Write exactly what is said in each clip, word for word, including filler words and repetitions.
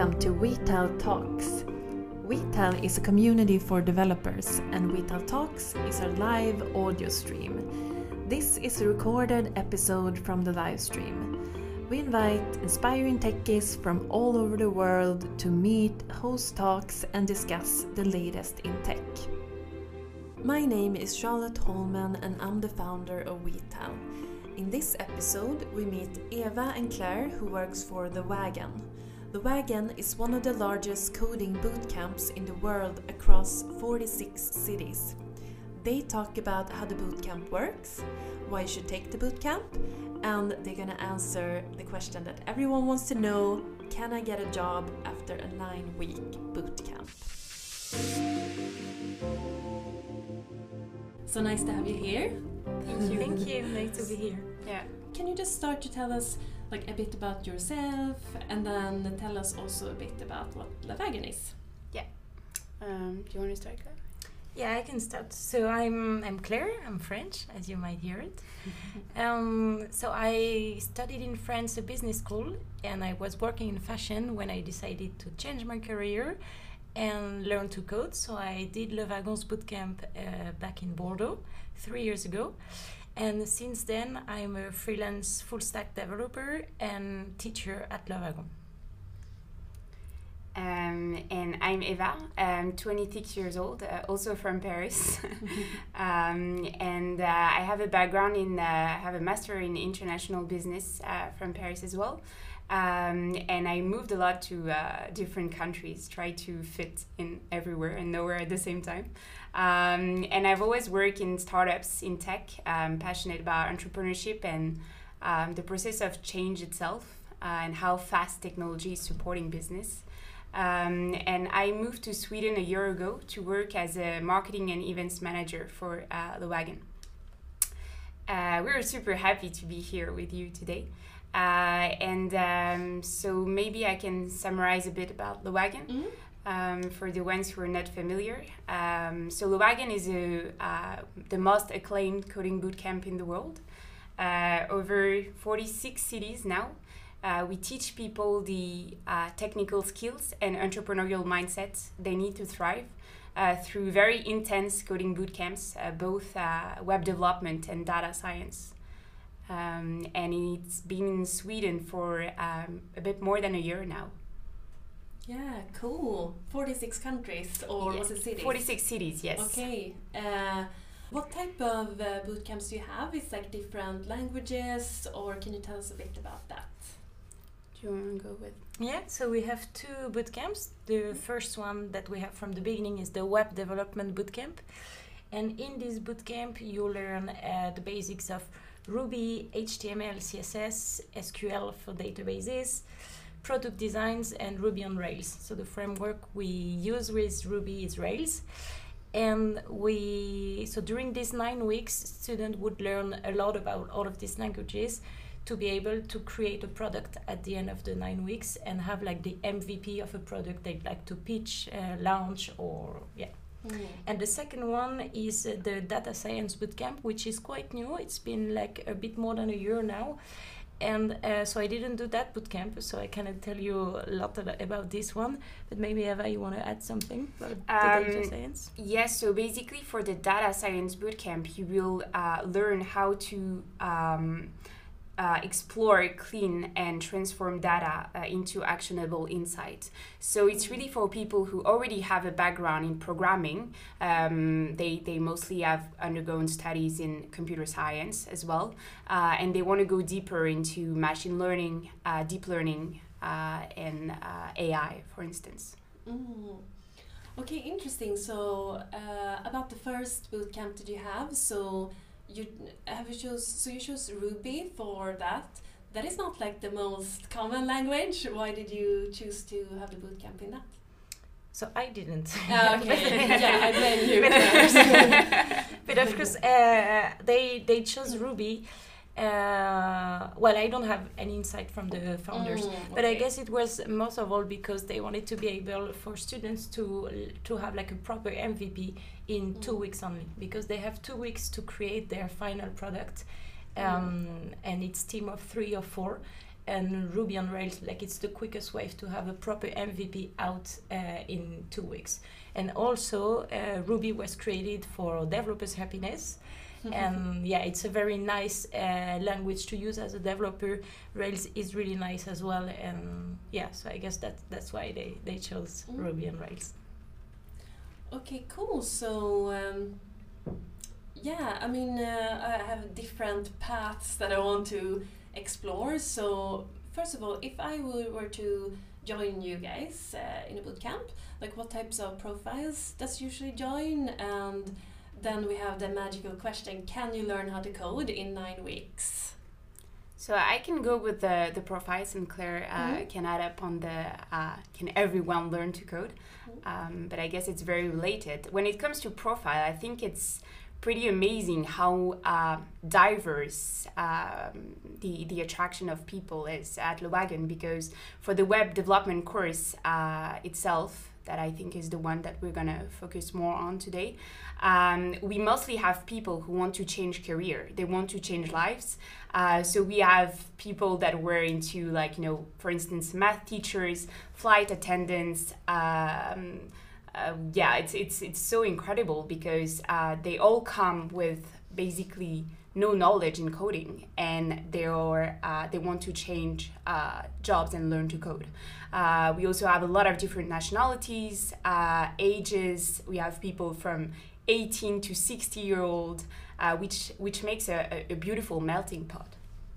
Welcome to WeTel Talks. WeTel is a community for developers, and WeTel Talks is a live audio stream. This is a recorded episode from the live stream. We invite inspiring techies from all over the world to meet, host talks, and discuss the latest in tech. My name is Charlotte Holman, and I'm the founder of WeTel. In this episode, we meet Eva and Claire, who works for The Wagon. The Wagon is one of the largest coding bootcamps in the world across forty-six cities. They talk about how the bootcamp works, why you should take the bootcamp, and they're gonna answer the question that everyone wants to know: can I get a job after a nine-week bootcamp? So nice to have you here. Thank you. Thank you. Nice to be here. Yeah. Can you just start to tell us like a bit about yourself, and then tell us also a bit about what The Wagon is? Yeah. Um, do you want to start, Claire? Yeah, I can start. So I'm I'm Claire. I'm French, as you might hear it. um, so I studied in France a business school, and I was working in fashion when I decided to change my career and learn to code. So I did Le Wagon's bootcamp uh, back in Bordeaux three years ago. And since then, I'm a freelance full-stack developer and teacher at Le Wagon. Um, and I'm Eva. I'm twenty-six years old, uh, also from Paris. um, and uh, I have a background in, uh, I have a master in international business uh, from Paris as well. Um, and I moved a lot to uh, different countries, try to fit in everywhere and nowhere at the same time. Um, and I've always worked in startups in tech. I'm passionate about entrepreneurship and um, the process of change itself uh, and how fast technology is supporting business. Um, and I moved to Sweden a year ago to work as a marketing and events manager for uh, The Wagon. Uh, we're super happy to be here with you today. Uh, and um, so maybe I can summarize a bit about The Wagon. Mm-hmm. Um, for the ones who are not familiar. Um, so The Wagon is a, uh, the most acclaimed coding bootcamp in the world. Uh, over forty-six cities now. Uh, we teach people the uh, technical skills and entrepreneurial mindsets they need to thrive uh, through very intense coding bootcamps, uh, both uh, web development and data science. Um, and it's been in Sweden for um, a bit more than a year now. Yeah, cool. forty-six countries, or yeah, was it cities? forty-six cities, yes. Okay. Uh, what type of uh, bootcamps do you have? Is like different languages, or can you tell us a bit about that? Do you want to go with? Yeah, so we have two bootcamps. The first one that we have from the beginning is the Web Development Bootcamp. And in this bootcamp, you learn uh, the basics of Ruby, H T M L, C S S, S Q L for databases, product designs, and Ruby on Rails. So the framework we use with Ruby is Rails. And we, so during these nine weeks, students would learn a lot about all of these languages to be able to create a product at the end of the nine weeks and have like the M V P of a product they'd like to pitch, uh, launch, or yeah. Mm. And the second one is uh, the Data Science Bootcamp, which is quite new. It's been like a bit more than a year now. And uh, so I didn't do that bootcamp, so I cannot tell you a lot about this one. But maybe, Eva, you want to add something about um, the data science? Yes, so basically for the data science bootcamp, you will uh, learn how to um, uh, explore, clean, and transform data uh, into actionable insights. So it's really for people who already have a background in programming. Um, they, they mostly have undergone studies in computer science as well. Uh, and they want to go deeper into machine learning, uh, deep learning, uh, and uh, A I, for instance. Mm. Okay, interesting. So uh, about the first bootcamp that you have, so you have you chose so you chose Ruby for that. That is not like the most common language. Why did you choose to have the bootcamp in that? So I didn't. Uh, okay, yeah, I blame you. But of course, uh, they they chose Ruby. Uh, well, I don't have any insight from the founders, mm, okay. But I guess it was most of all because they wanted to be able for students to to have like a proper M V P in mm. two weeks only, because they have two weeks to create their final product, um, mm. and it's team of three or four, and Ruby on Rails, like it's the quickest way to have a proper M V P out uh, in two weeks. And also, uh, Ruby was created for developers' happiness. And yeah, it's a very nice uh, language to use as a developer. Rails is really nice as well. And yeah, so I guess that that's why they, they chose mm. Ruby on Rails. Okay, cool. So, um, yeah, I mean, uh, I have different paths that I want to explore. So, first of all, if I were to join you guys uh, in a bootcamp, like what types of profiles does usually join? And then we have the magical question, can you learn how to code in nine weeks? So I can go with the, the profiles, and Claire uh, mm-hmm. can add up on the uh, can everyone learn to code? Mm-hmm. Um, but I guess it's very related. When it comes to profile, I think it's pretty amazing how uh, diverse um, the, the attraction of people is at Le Wagon, because for the web development course uh, itself, that I think is the one that we're going to focus more on today. Um, we mostly have people who want to change career. They want to change lives. Uh, so we have people that were into, like, you know, for instance, math teachers, flight attendants. Um, uh, yeah, it's, it's, it's so incredible because uh, they all come with basically no knowledge in coding, and they are uh, they want to change uh, jobs and learn to code. Uh, we also have a lot of different nationalities, uh, ages. We have people from eighteen to sixty year old, uh, which which makes a, a beautiful melting pot.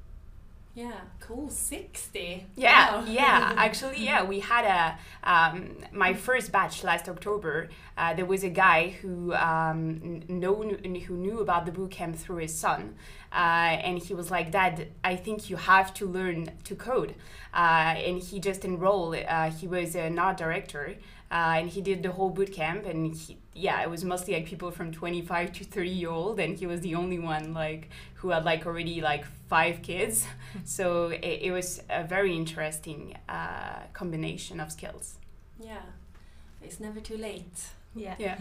Yeah, cool. sixty. Yeah, wow. yeah. Actually, yeah, we had a um, my first batch last October. Uh, there was a guy who um, know who knew about the bootcamp through his son, uh, and he was like, "Dad, I think you have to learn to code." Uh, and he just enrolled. Uh, he was an art director, uh, and he did the whole bootcamp. And he, yeah, it was mostly like people from twenty-five to thirty year old, and he was the only one like who had like already like five kids. So it, it was a very interesting uh, combination of skills. Yeah, it's never too late. Yeah. Yeah.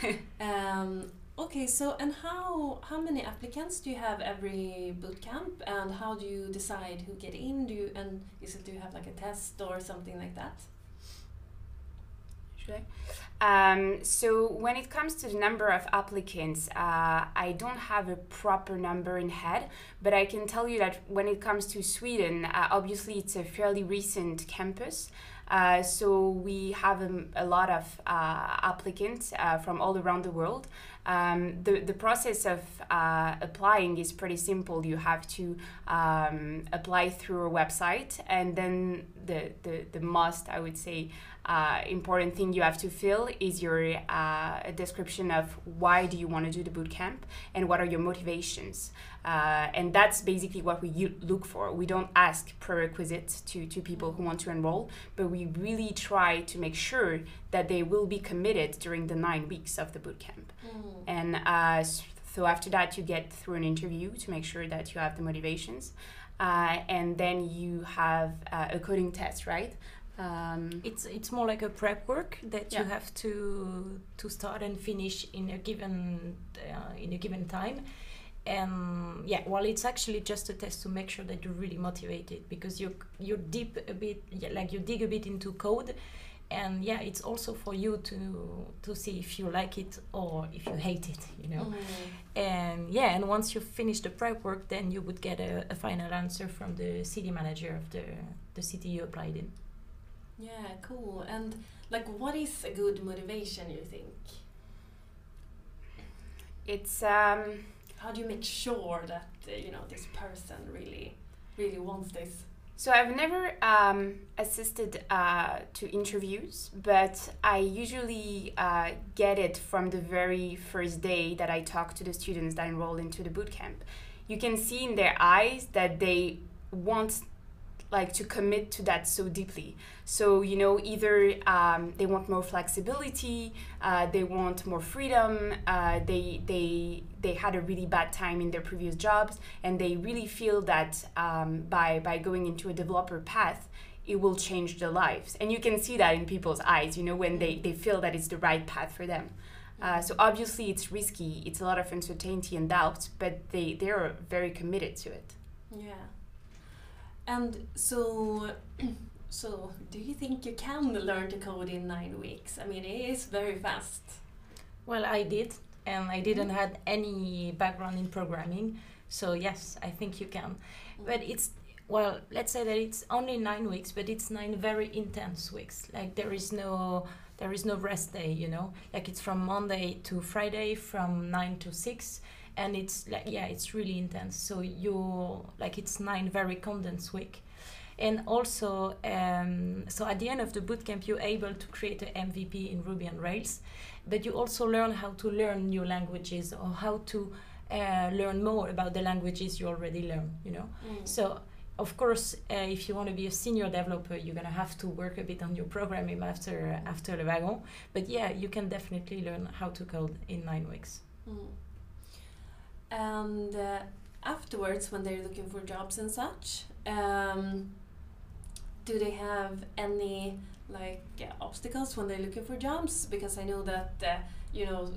um, okay, so and how how many applicants do you have every bootcamp, and how do you decide who get in? Do you and is it do you have like a test or something like that? Should I? Um, so when it comes to the number of applicants, uh, I don't have a proper number in head, but I can tell you that when it comes to Sweden, uh, obviously it's a fairly recent campus. Uh, so we have a, a lot of uh, applicants uh, from all around the world. Um, the, the process of uh, applying is pretty simple. You have to um, apply through our website, and then the, the, the most, I would say, uh, important thing you have to fill is your uh, a description of why do you want to do the bootcamp and what are your motivations. Uh, and that's basically what we u- look for. We don't ask prerequisites to, to people who want to enroll, but we really try to make sure that they will be committed during the nine weeks of the bootcamp. Mm. And uh, so after that, you get through an interview to make sure that you have the motivations. Uh, and then you have uh, a coding test, right? Um, it's it's more like a prep work that yeah. you have to to start and finish in a given uh, in a given time. And yeah, well, it's actually just a test to make sure that you're really motivated, because you you deep a bit, yeah, like you dig a bit into code, and yeah, it's also for you to to see if you like it or if you hate it, you know. Mm. And yeah, and once you finish the prep work, then you would get a, a final answer from the city manager of the the city you applied in. Yeah, cool. And like, what is a good motivation, you think? It's um. How do you make sure that uh, you know this person really, really wants this? So I've never um, assisted uh, to interviews, but I usually uh, get it from the very first day that I talk to the students that enroll into the bootcamp. You can see in their eyes that they want like to commit to that so deeply. So, you know, either um, they want more flexibility, uh, they want more freedom, uh, they, they, they had a really bad time in their previous jobs, and they really feel that um, by, by going into a developer path, it will change their lives. And you can see that in people's eyes, you know, when they, they feel that it's the right path for them. Uh, so obviously it's risky, it's a lot of uncertainty and doubt, but they, they're very committed to it. Yeah. And so, so do you think you can learn to code in nine weeks? I mean, it is very fast. Well, I did, and I didn't have any background in programming, so yes, I think you can. Mm. But it's, well, let's say that it's only nine weeks, but it's nine very intense weeks. Like there is no, there is no rest day, you know. Like it's from Monday to Friday, from nine to six, and it's like, yeah, it's really intense. So you, like it's nine very condensed week. And also, um, so at the end of the bootcamp, you're able to create an M V P in Ruby on Rails, but you also learn how to learn new languages or how to uh, learn more about the languages you already learn, you know. Mm. So, of course, uh, if you want to be a senior developer, you're going to have to work a bit on your programming after, after Le Wagon. But yeah, you can definitely learn how to code in nine weeks. Mm. And uh, afterwards, when they're looking for jobs and such, um, do they have any like uh, obstacles when they're looking for jobs? Because I know that uh, you know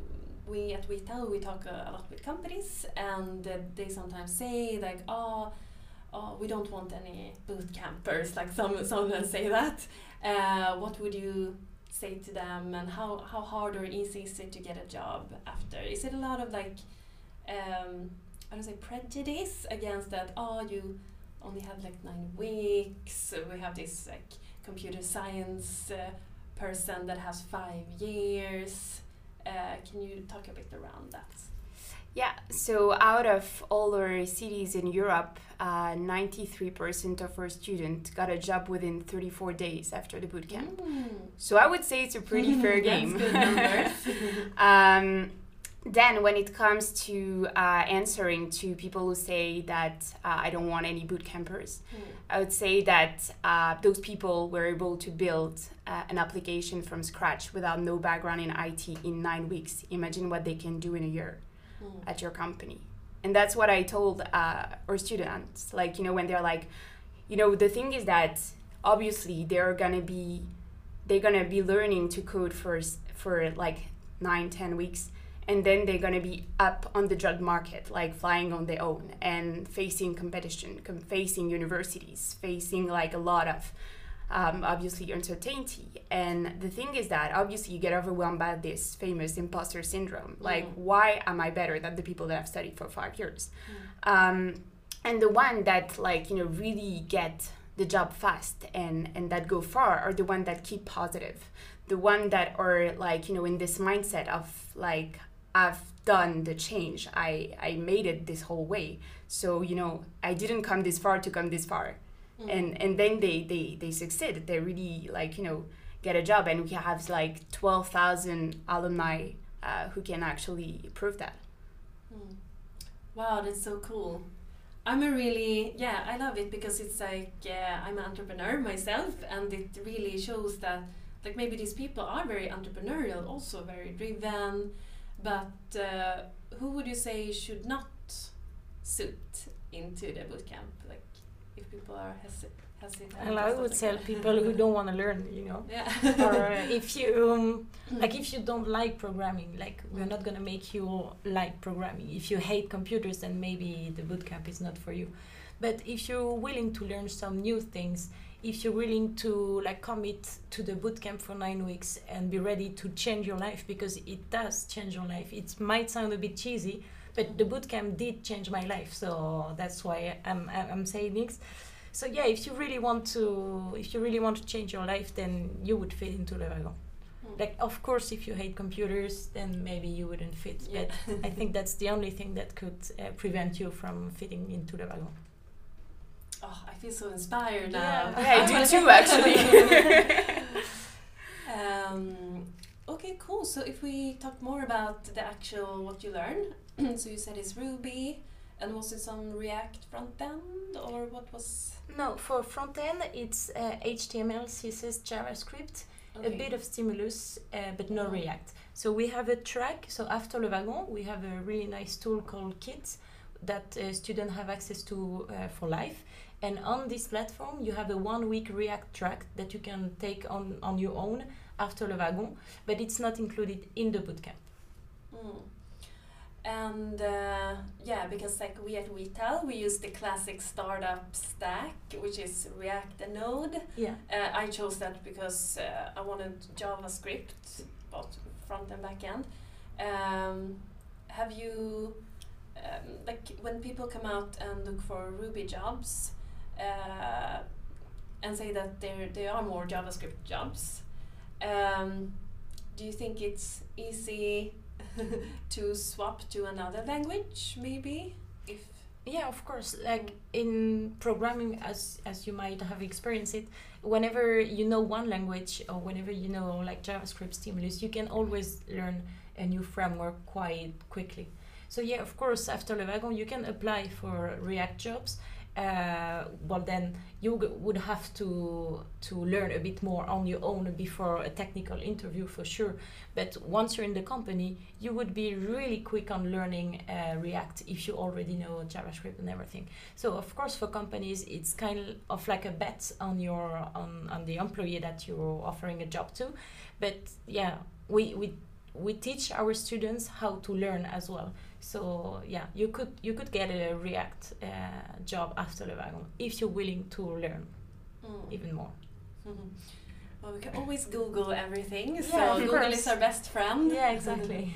we at Vital we talk uh, a lot with companies, and uh, they sometimes say like, oh, oh, we don't want any boot campers. Like some some say that. Uh, what would you say to them, and how how hard or easy is it to get a job after? Is it a lot of like um, I don't say prejudice against that? Oh, you only have like nine weeks. So we have this like computer science uh, person that has five years. Uh, can you talk a bit around that? Yeah, so out of all our cities in Europe, uh, ninety-three percent of our students got a job within thirty-four days after the bootcamp. Mm. So I would say it's a pretty fair game. That's good numbers. um, Then when it comes to uh, answering to people who say that uh, I don't want any boot campers, mm. I would say that uh, those people were able to build uh, an application from scratch without no background in I T in nine weeks. Imagine what they can do in a year mm. at your company. And that's what I told uh, our students. Like, you know, when they're like, you know, the thing is that obviously they're gonna be, they're gonna be learning to code for, for like nine, ten weeks. And then they're going to be up on the job market, like flying on their own and facing competition, com- facing universities, facing like a lot of um, obviously uncertainty. And the thing is that obviously you get overwhelmed by this famous imposter syndrome. Mm. Like, why am I better than the people that have studied for five years? Mm. Um, and the one that like, you know, really get the job fast and, and that go far are the one that keep positive. The one that are like, you know, in this mindset of like, I've done the change. I, I made it this whole way. So, you know, I didn't come this far to come this far. Mm. And and then they, they, they succeed. They really, like, you know, get a job. And we have, like, twelve thousand alumni uh, who can actually prove that. Mm. Wow, that's so cool. I'm a really, yeah, I love it because it's like, yeah, I'm an entrepreneur myself. And it really shows that, like, maybe these people are very entrepreneurial, also very driven. But uh, who would you say should not suit into the bootcamp? Like, if people are hesi- hesitant. Well, I would tell people who don't want to learn, you know. Yeah. Or uh, if you, um, like, if you don't like programming, like, we're not gonna make you like programming. If you hate computers, then maybe the bootcamp is not for you. But if you're willing to learn some new things, if you're willing to like commit to the bootcamp for nine weeks and be ready to change your life, because it does change your life. It might sound a bit cheesy, but the bootcamp did change my life, so that's why I'm I'm saying this. So yeah, if you really want to, if you really want to change your life, then you would fit into Le Wagon. Mm. Like, of course, if you hate computers, then maybe you wouldn't fit. Yeah. But I think that's the only thing that could uh, prevent you from fitting into Le Wagon. Oh, I feel so inspired now. Yeah, yeah I do too, actually. um, okay, cool. So if we talk more about the actual what you learned, so you said it's Ruby, and was it some React front end, or what was? No, for front end it's uh, H T M L, C S S, JavaScript, okay. A bit of Stimulus, uh, but no React. So we have a track. So after Le Wagon, we have a really nice tool called Kit that uh, students have access to uh, for life. And on this platform, you have a one-week React track that you can take on, on your own after Le Wagon, but it's not included in the bootcamp. Mm. And uh, yeah, because like we at WeTel, we use the classic startup stack, which is React and Node. Yeah. Uh, I chose that because uh, I wanted JavaScript, both front and back end. Um, have you, um, like when people come out and look for Ruby jobs uh, and say that there there are more JavaScript jobs, um, do you think it's easy to swap to another language, maybe? If Yeah, of course. Like in programming, as as you might have experienced it, whenever you know one language or whenever you know like JavaScript stimulus, you can always learn a new framework quite quickly. So yeah, of course, after Le Wagon, you can apply for React jobs. Uh, well, then you g- would have to to learn a bit more on your own before a technical interview for sure. But once you're in the company, you would be really quick on learning uh, React if you already know JavaScript and everything. So of course, for companies, it's kind of like a bet on your on, on the employee that you're offering a job to. But yeah, we we we teach our students how to learn as well. So yeah, you could you could get a React uh, job after Le Wagon if you're willing to learn mm. even more. Mm-hmm. Well, we can always Google everything, so Yeah, of Google course. is our best friend. Yeah, exactly.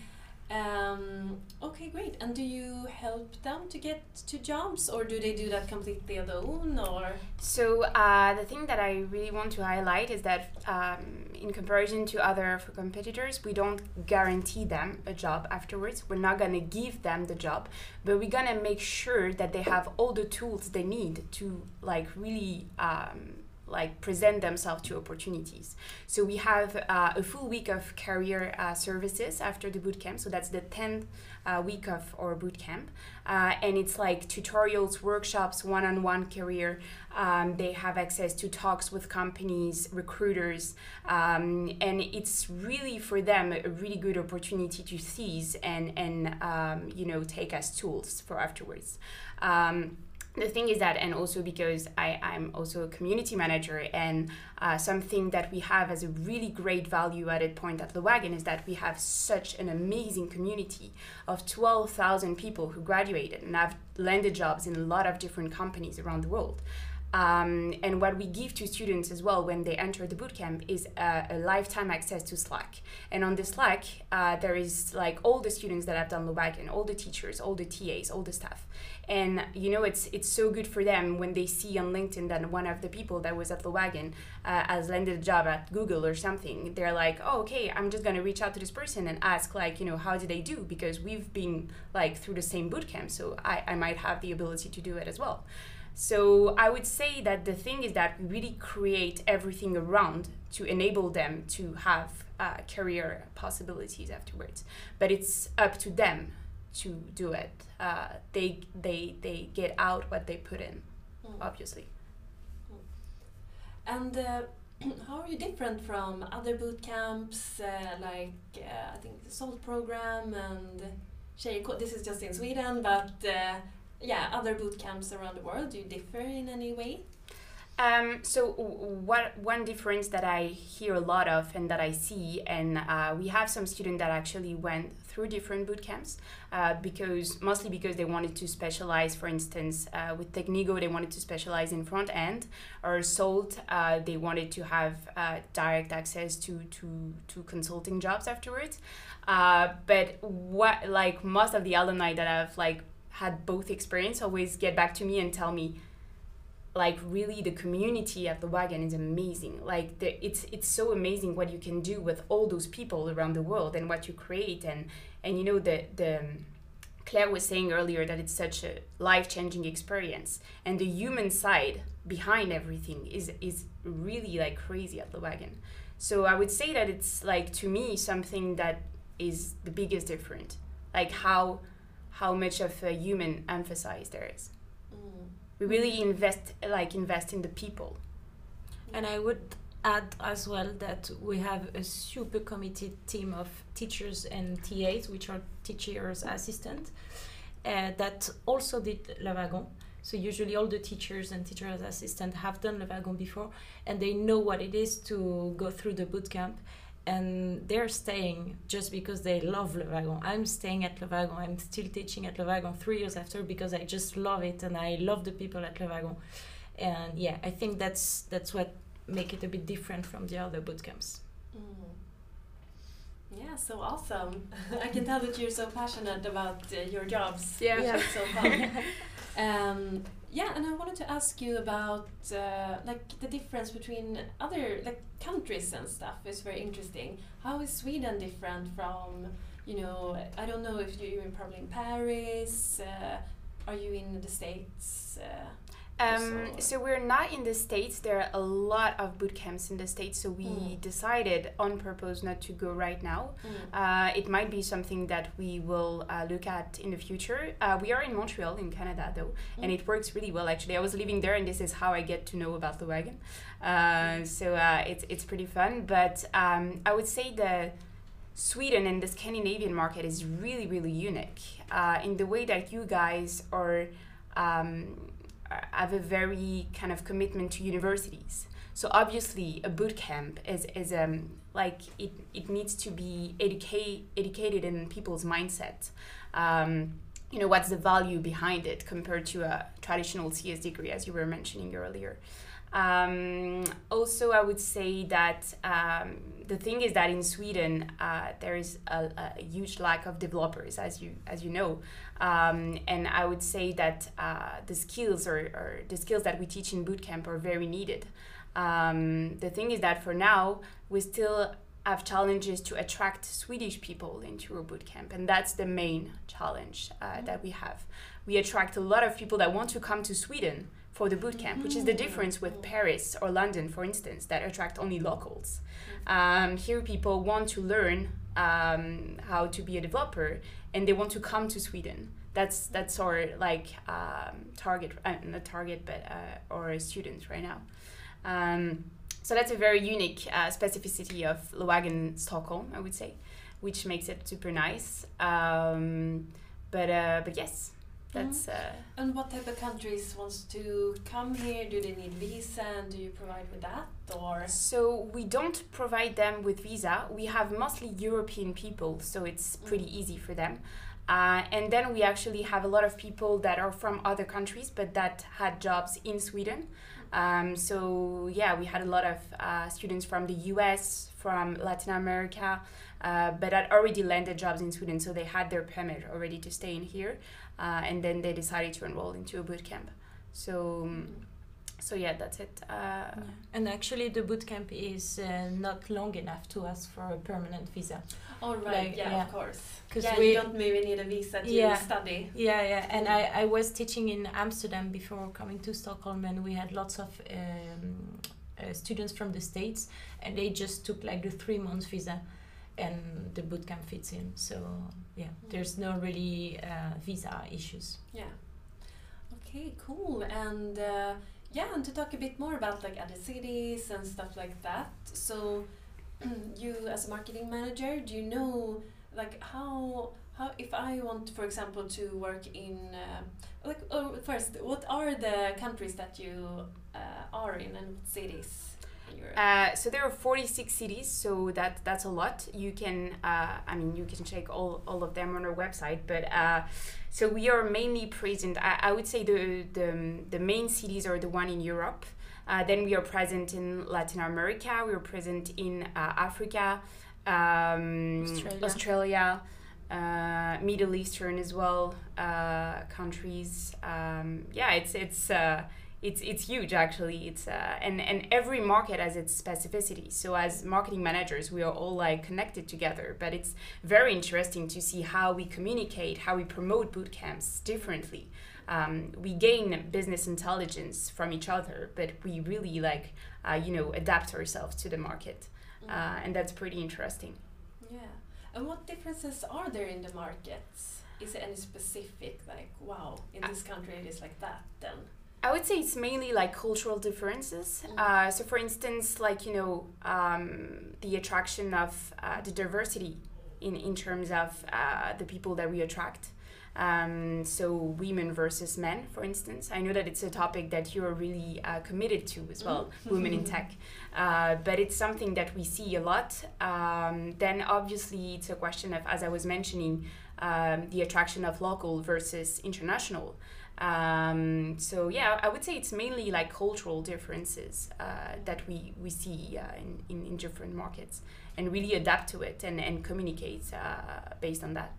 Um, okay, great. And do you help them to get to jobs, or do they do that completely alone, or? So uh, the thing that I really want to highlight is that um, in comparison to other competitors, we don't guarantee them a job afterwards. We're not going to give them the job, but we're going to make sure that they have all the tools they need to like really um, like present themselves to opportunities. So we have uh, a full week of career uh, services after the bootcamp. So that's the tenth uh, week of our bootcamp. Uh, and it's like tutorials, workshops, one-on-one career. Um, they have access to talks with companies, recruiters. Um, and it's really for them a really good opportunity to seize and, and um, you know, take as tools for afterwards. Um, The thing is that, and also because I, I'm also a community manager, and uh, something that we have as a really great value added point at Le Wagon is that we have such an amazing community of twelve thousand people who graduated and have landed jobs in a lot of different companies around the world. Um, and what we give to students as well when they enter the bootcamp is a, a lifetime access to Slack. And on the Slack, uh, there is like all the students that have done Le Wagon, all the teachers, all the T As, all the staff. And you know, it's it's so good for them when they see on LinkedIn that one of the people that was at Le Wagon uh, has landed a job at Google or something. They're like, oh, okay, I'm just gonna reach out to this person and ask, like, you know, how did they do? Because we've been like through the same bootcamp, so I, I might have the ability to do it as well. So I would say that the thing is that we really create everything around to enable them to have uh, career possibilities afterwards. But it's up to them to do it. Uh, they they they get out what they put in, mm. obviously. Mm. And uh, how are you different from other boot camps, uh, like uh, I think the SALT program and Tjejkod? This is just in Sweden, but uh, yeah, other boot camps around the world. Do you differ in any way? Um, so what one difference that I hear a lot of and that I see, and uh, we have some students that actually went through different boot camps uh, because mostly because they wanted to specialize. For instance, uh, with Technigo, they wanted to specialize in front end, or SALT, uh, they wanted to have uh, direct access to to to consulting jobs afterwards. Uh, but what like most of the alumni that have like had both experience always get back to me and tell me, like, really the community at Le Wagon is amazing. Like the, it's it's so amazing what you can do with all those people around the world and what you create. And and you know, the the Claire was saying earlier that it's such a life-changing experience, and the human side behind everything is is really like crazy at Le Wagon. So I would say that it's like, to me, something that is the biggest difference, like how how much of a human emphasis there is. Mm. We really invest like invest in the people. And I would add as well that we have a super committed team of teachers and T As, which are teachers assistant, uh, that also did Le Wagon. So usually all the teachers and teachers assistant have done Le Wagon before, and they know what it is to go through the bootcamp. and they're staying just because they love Le Wagon. I'm staying at Le Wagon. I'm still teaching at Le Wagon three years after because I just love it and I love the people at Le Wagon. And yeah, I think that's that's what make it a bit different from the other bootcamps. Mm. Yeah, so awesome. I can tell that you're so passionate about uh, your jobs. Yeah. Which is so fun. um, yeah, and I wanted to ask you about uh, like the difference between other like countries and stuff. It's very interesting. How is Sweden different from, you know, I don't know if you're probably in Paris. Uh, are you in the States? Uh, Um, so we're not in the States. There are a lot of boot camps in the States, so we Mm. decided on purpose not to go right now. Mm. Uh, it might be something that we will uh, look at in the future. Uh, we are in Montreal, in Canada, though, Mm. and it works really well, actually. I was living there, and this is how I get to know about the wagon. Uh, so uh, it's, it's pretty fun, but um, I would say the Sweden and the Scandinavian market is really, really unique uh, in the way that you guys are... Um, have a very kind of commitment to universities. So obviously a boot camp is, is um, like it, it needs to be educate, educated in people's mindset. Um, you know, what's the value behind it compared to a traditional C S degree, as you were mentioning earlier. Um, also, I would say that um, the thing is that in Sweden uh, there is a, a huge lack of developers, as you as you know, um, and I would say that uh, the skills or, or the skills that we teach in bootcamp are very needed. Um, the thing is that for now we still have challenges to attract Swedish people into our bootcamp, and that's the main challenge uh, mm-hmm. that we have. We attract a lot of people that want to come to Sweden for the bootcamp, mm-hmm. which is the difference with Paris or London, for instance, that attract only locals. Mm-hmm. Um, here people want to learn um, how to be a developer, and they want to come to Sweden. That's that's our like um, target, uh, not target, but uh, our students right now. Um, so that's a very unique uh, specificity of Le Wagon Stockholm, I would say, which makes it super nice. Um, but uh, but yes. That's, uh, and what type of countries wants to come here? Do they need visa, and do you provide with that, or? So we don't provide them with visa. We have mostly European people, so it's pretty mm. easy for them. Uh, and then we actually have a lot of people that are from other countries, but that had jobs in Sweden. Um, so yeah, we had a lot of uh, students from the U S, from Latin America, uh, but had already landed jobs in Sweden, so they had their permit already to stay in here. Uh, and then they decided to enroll into a bootcamp. So, um, so yeah, that's it. Uh, yeah. And actually, the bootcamp is uh, not long enough to ask for a permanent visa. All right. Like, yeah, yeah, of course. Because yeah, we you don't maybe need a visa to yeah, study. Yeah, yeah. And I, I was teaching in Amsterdam before coming to Stockholm, and we had lots of um, uh, students from the States, and they just took like the three months visa. And the bootcamp fits in, so yeah, there's no really uh, visa issues. Yeah. Okay, cool. And uh, yeah, and to talk a bit more about like other cities and stuff like that. So, you as a marketing manager, do you know like how how if I want, for example, to work in uh, like oh, first, what are the countries that you uh, are in, and what cities? Uh, so there are forty-six cities, so that that's a lot. You can, uh, I mean, you can check all, all of them on our website. But uh, so we are mainly present. I, I would say the, the the main cities are the one in Europe. Uh, then we are present in Latin America. We are present in uh, Africa, um, Australia, Australia uh, Middle Eastern as well uh, countries. Um, yeah, it's it's. Uh, It's it's huge actually. It's uh, and and every market has its specificity. So as marketing managers, we are all like connected together. But it's very interesting to see how we communicate, how we promote bootcamps differently. Um, we gain business intelligence from each other, but we really like uh, you know adapt ourselves to the market, uh, and that's pretty interesting. Yeah. And what differences are there in the markets? Is there any specific like wow in this country it is like that then? I would say it's mainly like cultural differences. Mm. Uh, so for instance, like, you know, um, the attraction of uh, the diversity in, in terms of uh, the people that we attract. Um, so women versus men, for instance. I know that it's a topic that you're really uh, committed to as well, mm. women in tech. Uh, but it's something that we see a lot. Um, then obviously it's a question of, as I was mentioning, um, the attraction of local versus international. Um, so yeah, I would say it's mainly like cultural differences uh, that we, we see uh, in, in, in different markets, and really adapt to it and, and communicate uh, based on that.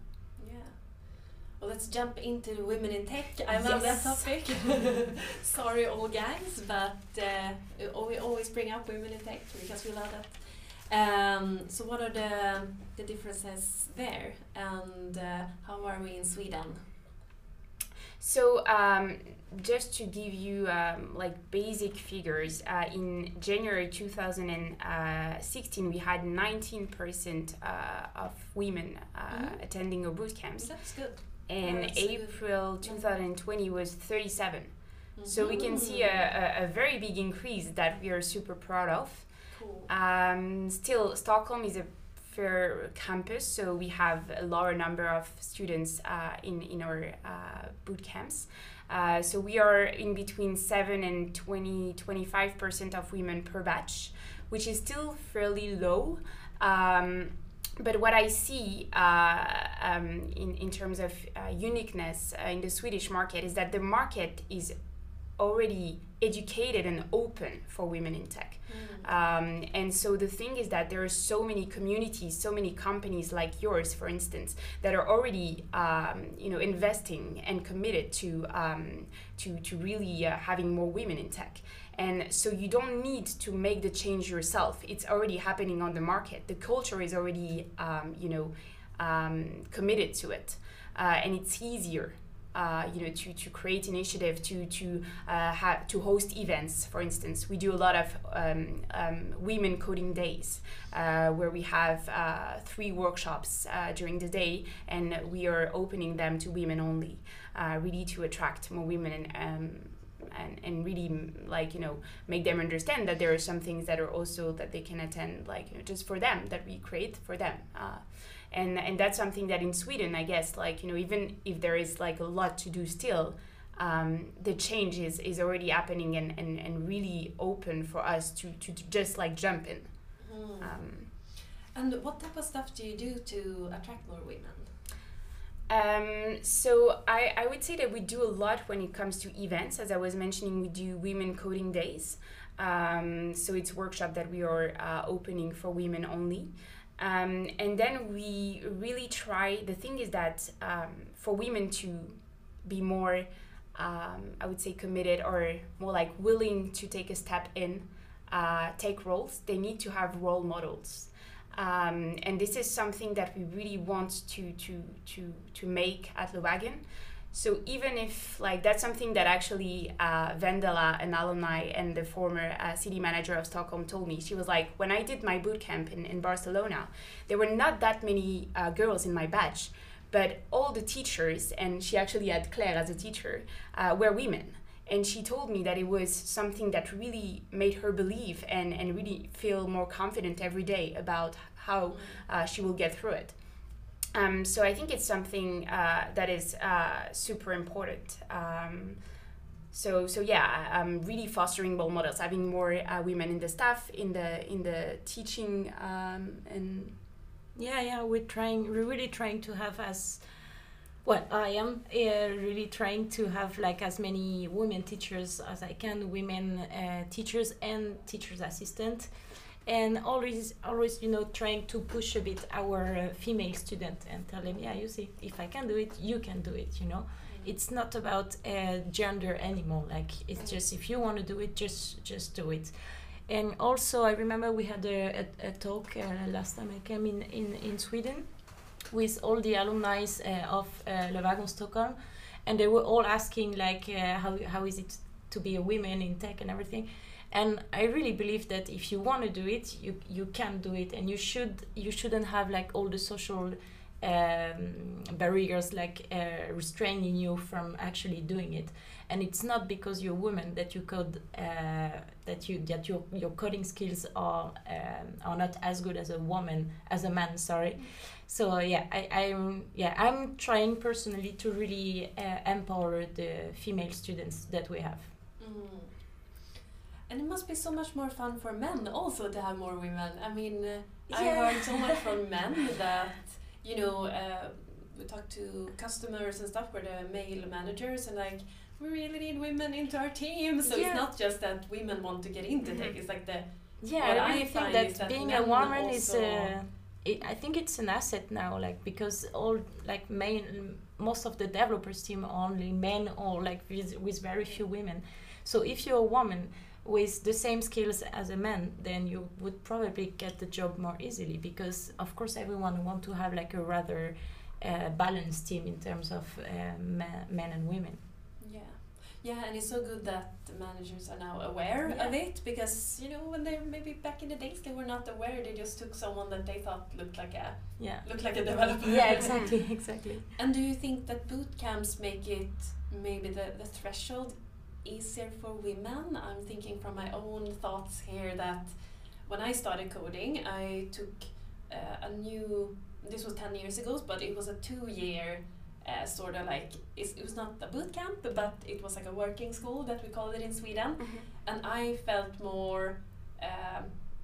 Well, let's jump into women in tech. I Yes. love that topic. Sorry, all guys, but uh, we always bring up women in tech because we love that. Um, so, what are the the differences there, and uh, how are we in Sweden? So, um, just to give you um, like basic figures, uh, in January two thousand sixteen, we had nineteen percent uh, of women uh, mm-hmm. attending our boot camps. That's good. And oh, April twenty twenty was thirty-seven. Mm-hmm. So we can see a, a, a very big increase that we are super proud of. Cool. Um, still, Stockholm is a fair campus, so we have a lower number of students uh, in, in our uh, boot camps. Uh, so we are in between seven and twenty, twenty-five percent of women per batch, which is still fairly low. Um, But what I see uh, um, in, in terms of uh, uniqueness uh, in the Swedish market is that the market is already educated and open for women in tech. Mm. Um, and so the thing is that there are so many communities, so many companies like yours, for instance, that are already um, you know, investing and committed to, um, to, to really uh, having more women in tech. And so you don't need to make the change yourself. It's already happening on the market. The culture is already, um, you know, um, committed to it, uh, and it's easier, uh, you know, to, to create initiative, to to uh, have to host events. For instance, we do a lot of um, um, women coding days, uh, where we have uh, three workshops uh, during the day, and we are opening them to women only, uh, really to attract more women and. Um, And, and really like, you know, make them understand that there are some things that are also that they can attend, like, you know, just for them, that we create for them. Uh, and and that's something that in Sweden, I guess, like, you know, even if there is like a lot to do still, um, the change is, is already happening and, and, and really open for us to, to, to just like jump in. Mm. Um, and what type of stuff do you do to attract more women? Um, so I, I would say that we do a lot when it comes to events. As I was mentioning, we do women coding days. Um, so it's a workshop that we are uh, opening for women only. Um, and then we really try, the thing is that um, for women to be more, um, I would say committed or more like willing to take a step in, uh, take roles, they need to have role models. Um, and this is something that we really want to to to to make at Lewagen. So even if like that's something that actually uh, Vendela, an alumni and the former uh, city manager of Stockholm, told me. She was like, when I did my boot camp in, in Barcelona, there were not that many uh, girls in my batch, but all the teachers, and she actually had Claire as a teacher, uh, were women. And she told me that it was something that really made her believe and, and really feel more confident every day about how uh, she will get through it. Um, so I think it's something uh, that is uh, super important. Um, so so yeah, um, really fostering role models, having more uh, women in the staff, in the in the teaching, um, and yeah, yeah, we're trying. We're really trying to have as. Well, I am uh, really trying to have like as many women teachers as I can, women uh, teachers and teachers assistant, and always, always, you know, trying to push a bit our uh, female student and tell them, yeah, you see, if I can do it, you can do it. You know, mm-hmm. It's not about uh, gender anymore. Like it's just if you want to do it, just just do it. And also, I remember we had a, a, a talk uh, last time I came in in in Sweden. With all the alumni uh, of uh, Lewagen Stockholm, and they were all asking like uh, how how is it to be a woman in tech and everything. And I really believe that if you want to do it, you you can do it, and you should you shouldn't have like all the social um, barriers like uh, restraining you from actually doing it. And it's not because you're a woman that you code uh, that you that your your coding skills are um, are not as good as a woman as a man. Sorry. Mm. So uh, yeah, I, I'm yeah I'm trying personally to really uh, empower the female students that we have. Mm. And it must be so much more fun for men also to have more women. I mean, uh, yeah. I heard so much from men that you know uh, we talk to customers and stuff where the male managers and like. We really need women into our team, so yeah. It's not just that women want to get into mm-hmm. tech. It's like the yeah. I really I think that, that being a woman is a. It, I think it's an asset now, like because all like main most of the developers team are only men or like with with very few women. So if you're a woman with the same skills as a man, then you would probably get the job more easily because of course everyone want to have like a rather uh, balanced team in terms of uh, ma- men and women. Yeah, and it's so good that the managers are now aware yeah. of it because, you know, when they maybe back in the days they were not aware, they just took someone that they thought looked like a yeah. looked like a developer. Yeah, exactly, exactly. And do you think that boot camps make it maybe the, the threshold easier for women? I'm thinking from my own thoughts here that when I started coding, I took uh, a new, this was ten years ago, but it was a two-year Uh, sort of like it's, it was not a boot camp, but it was like a working school that we call it in Sweden. Mm-hmm. And I felt more um,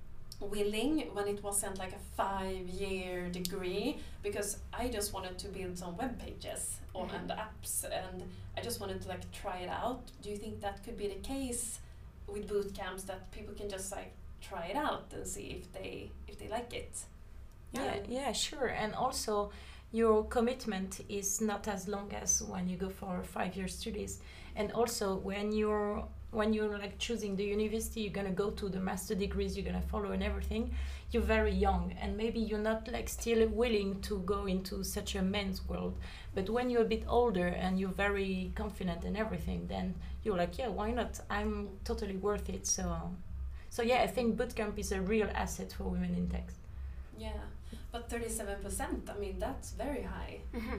willing when it wasn't like a five-year degree because I just wanted to build some web pages or mm-hmm. and apps, and I just wanted to like try it out. Do you think that could be the case with boot camps, that people can just like try it out and see if they if they like it? Yeah, yeah, yeah sure. And also your commitment is not as long as when you go for five-year studies. And also when you're when you're like choosing the university you're gonna go to, the master degrees you're gonna follow and everything, you're very young and maybe you're not like still willing to go into such a men's world. But when you're a bit older and you're very confident in everything, then you're like, yeah, why not? I'm totally worth it. So, so yeah, I think bootcamp is a real asset for women in tech. Yeah. But thirty-seven percent, I mean, that's very high. Mm-hmm.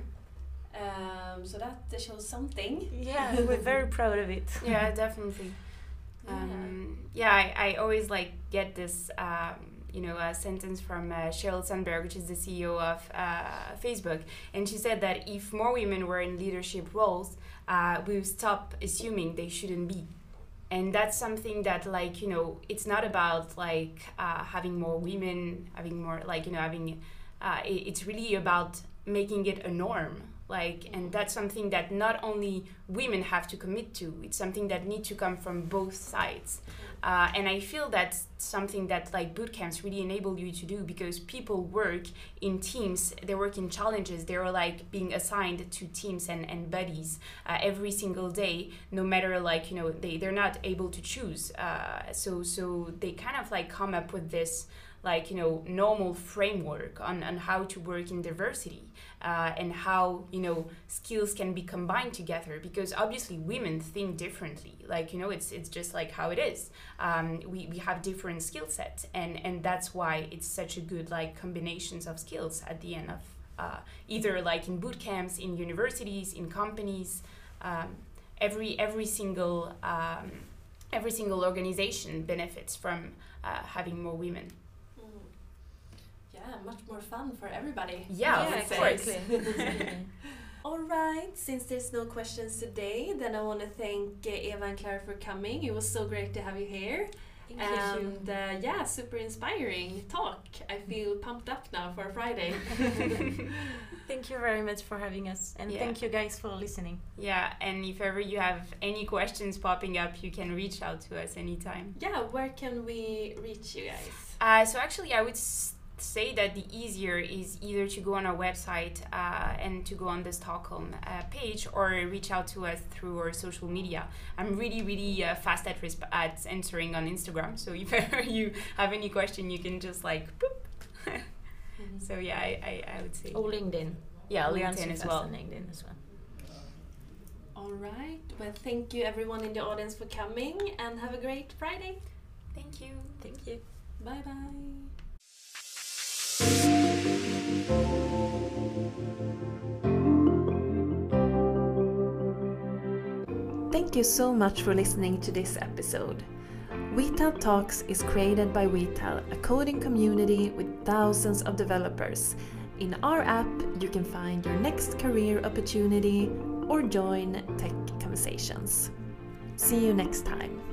Um, so that shows something. Yeah, we're very proud of it. Yeah, definitely. Um, yeah, yeah I, I always like get this, um, you know, a sentence from uh, Sheryl Sandberg, which is the C E O of uh, Facebook. And she said that if more women were in leadership roles, uh, we would stop assuming they shouldn't be. And that's something that, like, you know, it's not about, like, uh, having more women, having more, like, you know, having, uh, it, it's really about making it a norm. Like, and that's something that not only women have to commit to, it's something that needs to come from both sides. Uh, and I feel that's something that like boot camps really enable you to do, because people work in teams, they work in challenges, they're like being assigned to teams and, and buddies uh, every single day, no matter like, you know, they, they're not able to choose. Uh, so, so they kind of like come up with this like, you know, normal framework on, on how to work in diversity uh, and how, you know, skills can be combined together, because obviously women think differently. Like, you know, it's it's just like how it is. Um, we, we have different skill sets, and, and that's why it's such a good like combinations of skills at the end of uh, either like in boot camps, in universities, in companies, um, every every single um, every single organization benefits from uh, having more women. Yeah, much more fun for everybody. Yeah, yeah, of course. All right, since there's no questions today, then I want to thank uh, Eva and Clara for coming. It was so great to have you here. Thank and you. Uh, yeah, super inspiring talk. I feel pumped up now for Friday. Thank you very much for having us, and yeah. thank you guys for listening. Yeah, and if ever you have any questions popping up, you can reach out to us anytime. Yeah, where can we reach you guys? Uh, so actually, I would s- say that the easier is either to go on our website uh, and to go on the Stockholm uh, page, or reach out to us through our social media. I'm really, really uh, fast at, resp- at answering on Instagram. So if ever you have any question, you can just like, boop. Mm-hmm. So yeah, I, I, I would say. Or LinkedIn. Yeah, we LinkedIn as well. LinkedIn as well. All right. Well, thank you everyone in the audience for coming, and have a great Friday. Thank you. Thank you. Bye bye. Thank you so much for listening to this episode. WeTel Talks is created by WeTel, a coding community with thousands of developers. In our app, you can find your next career opportunity or join tech conversations. See you next time.